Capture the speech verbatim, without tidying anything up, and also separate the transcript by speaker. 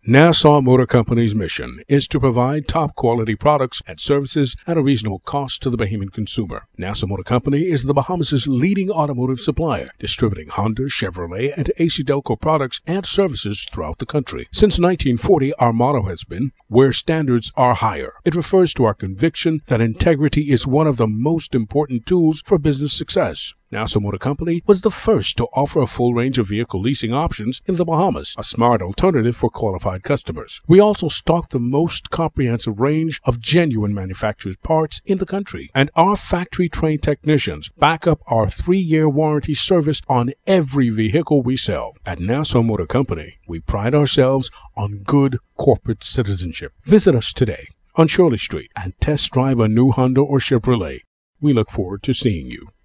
Speaker 1: Nassau Motor Company's mission is to provide top-quality products and services at a reasonable cost to the Bahamian consumer. Nassau Motor Company is the Bahamas' leading automotive supplier, distributing Honda, Chevrolet, and A C Delco products and services throughout the country. Since nineteen forty, our motto has been, "Where standards are higher." It refers to our conviction that integrity is one of the most important tools for business success. Nassau Motor Company was the first to offer a full range of vehicle leasing options in the Bahamas, a smart alternative for qualified customers. We also stock the most comprehensive range of genuine manufacturer's parts in the country, and our factory-trained technicians back up our three-year warranty service on every vehicle we sell. At Nassau Motor Company, we pride ourselves on good corporate citizenship. Visit us today on Shirley Street and test drive a new Honda or Chevrolet. We look forward to seeing you.